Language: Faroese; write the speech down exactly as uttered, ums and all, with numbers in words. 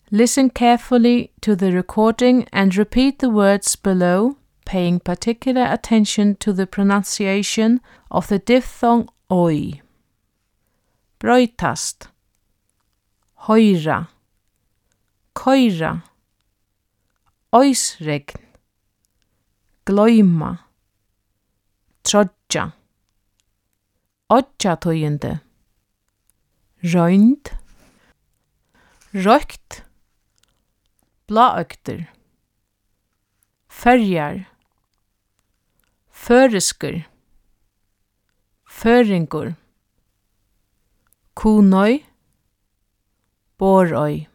Listen carefully to the recording and repeat the words below, paying particular attention to the pronunciation of the diphthong oi. Broytast, høyra, køyra, oisregn, gloyma, trodja, odjatøyende, roynd, røkt, bláøktur, førjar, føriskur, føringur, kunøy, borøy.